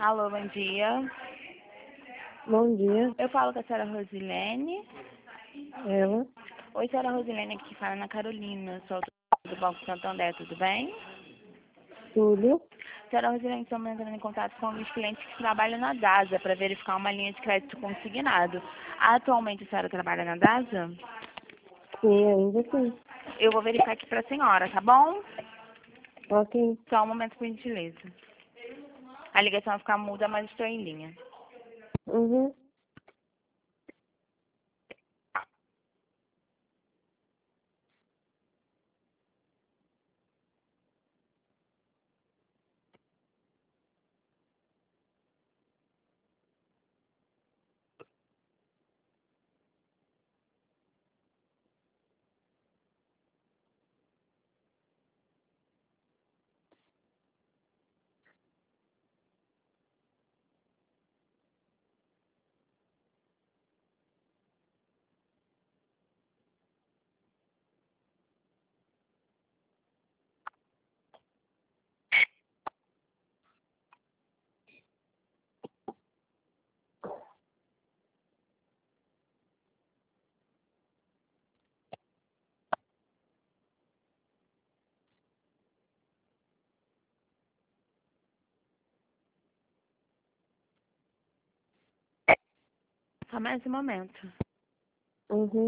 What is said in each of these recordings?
Alô, bom dia. Bom dia, Eu falo com a senhora Rosilene. ela. Oi, senhora Rosilene, aqui fala Ana Carolina, sou do Banco Santander, tudo bem? Tudo. Senhora Rosilene, estamos entrando em contato com os clientes que trabalham na DASA para verificar uma linha de crédito consignado. Atualmente a senhora trabalha na DASA? Sim, ainda sim. Eu vou verificar aqui para a senhora, tá bom? Ok. Só um momento, por gentileza. A ligação vai ficar muda, mas estou em linha. Uhum. Só mais um momento. Uhum.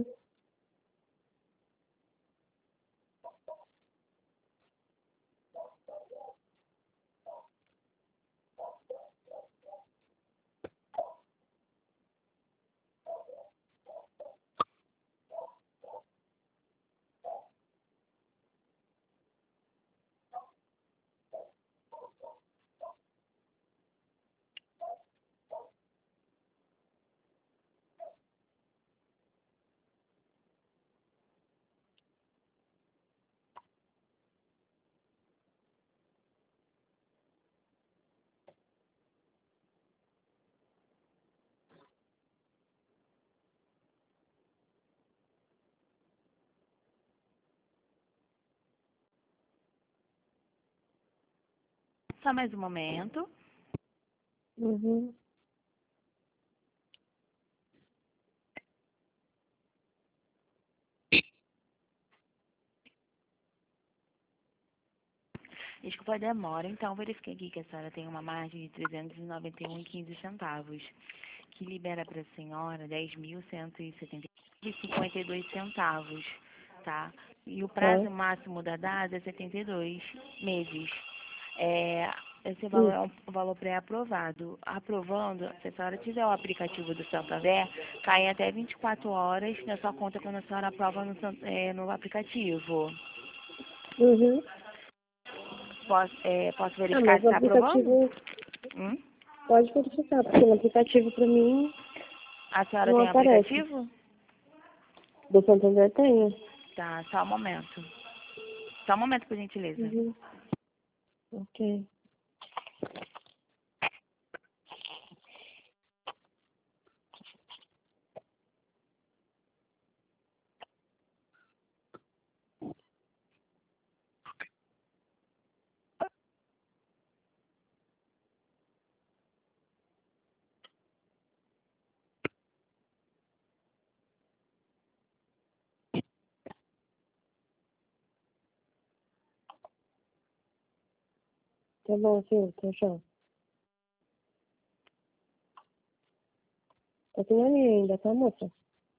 Só mais um momento. Uhum. Desculpa a demora, então verifiquei aqui que a senhora tem uma margem de R$ 391,15, que libera para a senhora 10.172,52 centavos, tá? E o Tá. prazo máximo da DASA é 72 meses. Esse valor é Isso. um valor pré-aprovado. Aprovando, se a senhora tiver o aplicativo do Santander, cai em até 24 horas na sua conta quando a senhora aprova no aplicativo. Uhum. Posso Ah, verificar mas se o está aprovando? aplicativo pode verificar, porque o aplicativo pra mim A senhora não tem aparece. aplicativo? Do Santander tenho. Tá, só um momento. Só um momento, por gentileza. Uhum. Ok. Tá bom, sim, tá já. Tá aqui na linha ainda, tá, moça?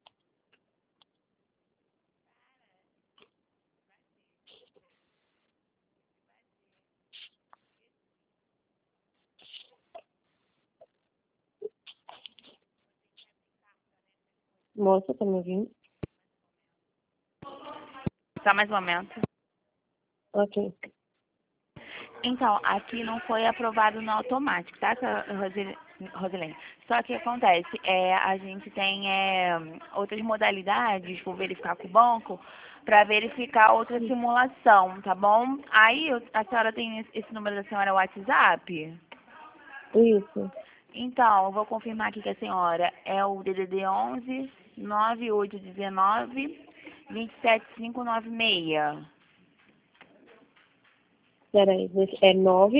Moça, tá me ouvindo? Só mais um momento. Ok. Então, aqui não foi aprovado no automático, tá, Rosilene? Só que acontece, a gente tem outras modalidades, vou verificar com o banco, para verificar outra simulação, tá bom? Aí, a senhora tem esse número da senhora WhatsApp? Isso. Então, eu vou confirmar aqui que a senhora é o DDD 11 9819 27596. Peraí, é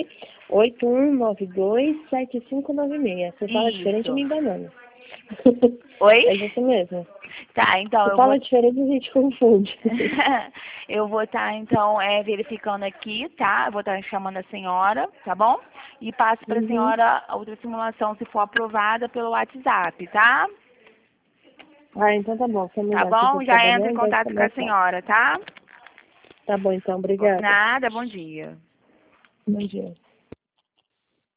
981927596. Você fala diferente Isso. me enganando. Oi? É isso mesmo. Tá, então Você eu fala vou... diferente e a gente confunde. Eu vou estar, então, verificando aqui, tá? Eu vou estar chamando a senhora, tá bom? E passo para a Uhum. senhora a outra simulação, se for aprovada, pelo WhatsApp, tá? Ah, então tá bom. Você me Tá dá que eu tô bom? Já entra em trabalhando, vai ficar contato com a mais fácil. senhora, tá? Tá bom, então. Obrigada. Nada, bom dia. Bom dia.